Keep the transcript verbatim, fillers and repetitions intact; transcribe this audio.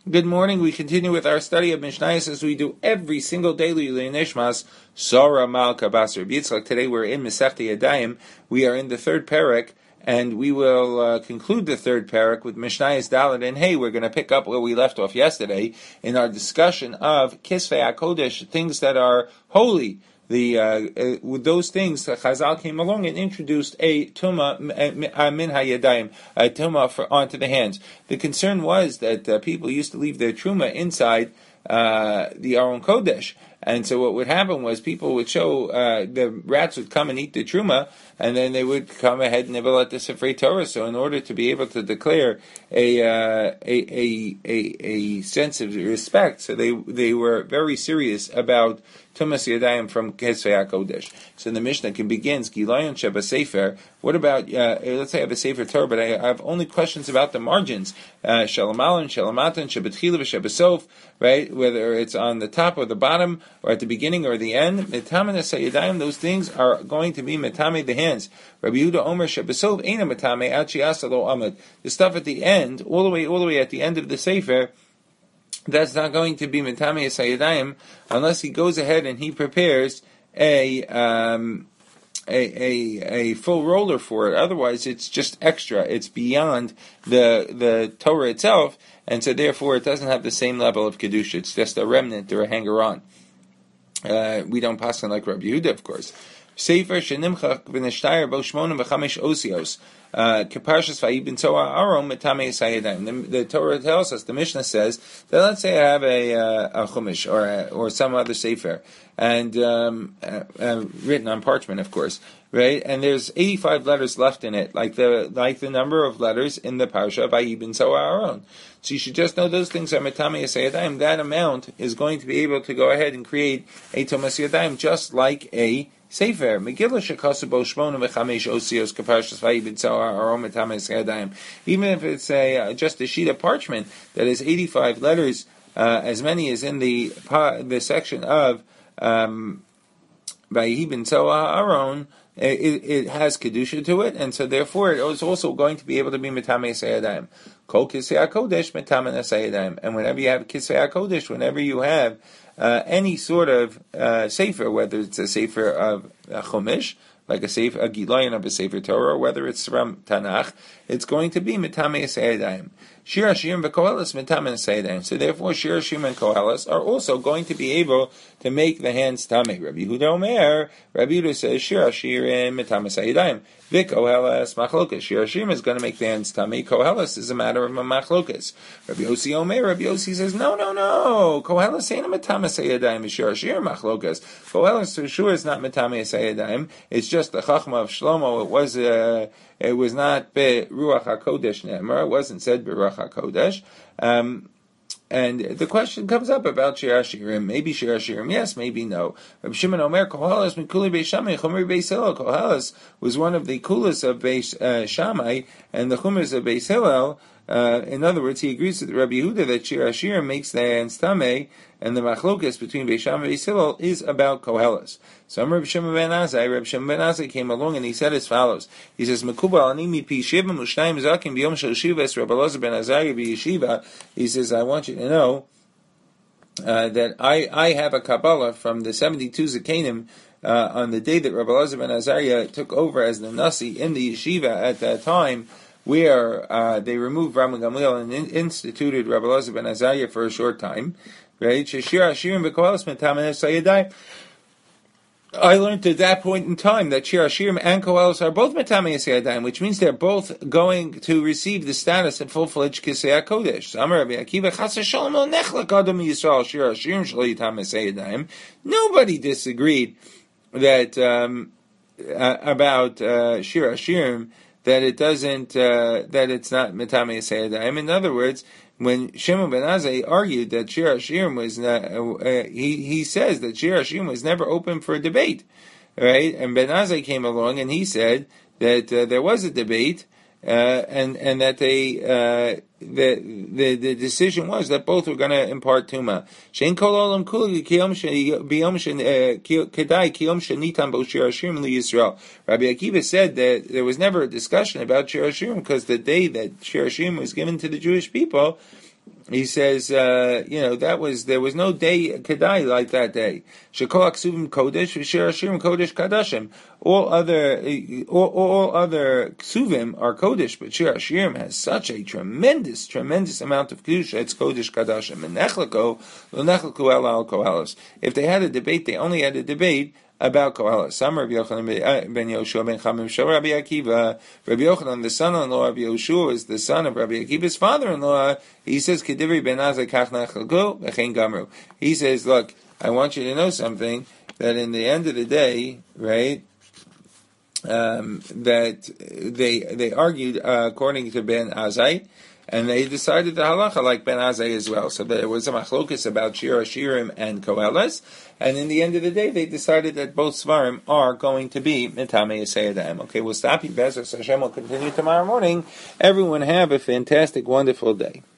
Good morning. We continue with our study of Mishnayos as we do every single day. Nishmas Sora Malka Basar Yitzchak. Today we're in Masechta Yadayim. We are in the third parak, and we will uh, conclude the third parak with Mishnayos Dalet. And hey, we're going to pick up where we left off yesterday in our discussion of Kisvei HaKodesh, things that are holy. The uh, uh, with those things, Chazal came along and introduced a tuma min hayadayim, a tuma for onto the hands. The concern was that uh, people used to leave their truma inside uh, the Aron Kodesh, and so what would happen was people would show uh, the rats would come and eat the truma, and then they would come ahead and nibble at the Sefrei Torah. So in order to be able to declare a uh, a, a a a sense of respect, so they they were very serious about Tumas Yadayim from Kisvei HaKodesh. So the Mishnah can begins Gilayon Sheba Sefer. What about uh, let's say I have a Sefer Torah, but I, I have only questions about the margins. Shalamalan, Shalamatan, Shebetchila, Shebesof, right? Whether it's on the top or the bottom, or at the beginning or the end. Metame Yadayim. Those things are going to be metame the hands. Rabbi Yehuda Omer Shebesof Eina metame Achi Asalo Amad. The stuff at the end, all the way, all the way at the end of the Sefer, that's not going to be Metame Yadayim unless he goes ahead and he prepares a, um, a a a full roller for it. Otherwise, it's just extra. It's beyond the the Torah itself, and so therefore it doesn't have the same level of kedusha. It's just a remnant or a hanger-on. Uh, we don't pass on like Rabbi Yehuda, of course. Sefer shenimchach v'neshtayer bo shmonim v'chamesh osios. Keparshas Vayibin Toa Aron Metame Yisayadayim. The Torah tells us, the Mishnah says that let's say I have a, uh, a chumash or a, or some other sefer, and um, uh, uh, written on parchment, of course, right? And there's eighty-five letters left in it, like the like the number of letters in the parsha Vayibin Toa Aron. So you should just know those things are Metame Yisayadayim. That amount is going to be able to go ahead and create a Tumas Yadayim, just like a Sefer Megillah shekasubo shmona v'chamesh osios kaparshas vayibin tzahar aron metames yadayim. Even if it's a uh, just a sheet of parchment that is eighty-five letters, uh, as many as in the the section of um, vayibin tzahar aron, it, it has kedusha to it, and so therefore it is also going to be able to be metames yadayim. Kol kisvei hakodesh metames yadayim, and whenever you have kisvei hakodesh, whenever you have Uh, any sort of uh, sefer, whether it's a sefer of a chumash, like a sefer, a gilayon of a sefer Torah, or whether it's from Tanakh, it's going to be metame yisayadayim. Shir Hashirim v'koheles metame yisayadayim. So therefore, Shir Hashirim and koheles are also going to be able to make the hands tameh. Rabbi Yehuda Omer, Rabbi Yehuda says Shir Hashirim metame yisayadayim. V'koheles machlokas. Shir Hashirim is going to make the hands tameh. Koheles is a matter of a machlokas. Rabbi Yossi Omer, Rabbi Yossi says no, no, no. Koheles ain't a metame yisayadayim. Shir Hashirim machlokas. Koheles for sure is not metame yisayadayim. It's just the chachma of Shlomo. It was uh, it was not be ruach hakodesh ne'emar. It wasn't said be ruach hakodesh. Um, and the question comes up about Shir Hashirim. Maybe Shir Hashirim, yes, maybe no. Rabbi Shimon Omer, Koheles mikuli Beis Shammai, Chumri Beis Hillel. Koheles was one of the kulas of Beis uh, Shammai, and the chumras of Beis Hillel. Uh, in other words, he agrees with Rabbi Yehuda that Shir Hashirim makes the hands tameh, and the machlokas between Beis Shammai and Beis Hillel is about koheles. So Rabbi Shimon ben Azai, Rabbi Shimon ben Azai came along and he said as follows. He says, "Mekubal ani mi pi shivim u'shnayim zakim b'yom shel shivas Rabbi Elazar ben Azai b'yeshiva." He says, "I want you to know uh, that I I have a Kabbalah from the seventy-two Zakanim uh, on the day that Rabbi Elazar ben Azariah took over as the Nasi in the yeshiva at that time, where uh, they removed Rabbi Gamliel and in- instituted Rabbi Elazar ben Azariah for a short time." Right? I learned at that point in time that Shir Hashirim and Koheles are both Metame Yisayadayim, which means they're both going to receive the status of full-fledged Kisei HaKodesh. Nobody disagreed that um, uh, about uh, Shir Hashirim, that it doesn't, uh, that it's not Metame Yisayadayim. In other words, when Shimon ben Azai argued that Shir Hashirim was not, uh, he he says that Shir Hashirim was never open for a debate, right? And Ben Azai came along and he said that uh, there was a debate, uh, and and that they uh, the the the decision was that both were going to impart tuma. Shein kol olam kuli kiyom biyom kedai kiyom shenitam bo Shir Hashirim li Yisrael. Rabbi Akiva said that there was never a discussion about Shir Hashirim because the day that Shir Hashirim was given to the Jewish people, he says, uh, you know, that was there was no day kedai like that day. Shekol ksuvim kodesh v'shir hashirim kodesh kadashim. All other all, all other ksuvim are kodesh, but shir hashirim has such a tremendous, tremendous amount of kedusha. It's kodesh kadashim. And nechlako lo nechlaku ela al kohelos. If they had a debate, they only had a debate about Koheles. Some Rabbi Yochanan ben Yoshua ben Chamim Shel Rabbi Akiva. Rabbi Yochanan, the son-in-law of Yoshua, is the son of Rabbi Akiva's father-in-law. He says, Kedivri ben Azai kach nachalgo v'chein gamru. He says, look, I want you to know something, that in the end of the day, right, um, that they they argued uh, according to Ben Azai, and they decided the halacha like Ben Azai as well. So there was a machlokus about Shir Hashirim and Koheles, and in the end of the day, they decided that both Svarim are going to be Mitame Yisayadayim. Okay, we'll stop here. Bezos Hashem will continue tomorrow morning. Everyone have a fantastic, wonderful day.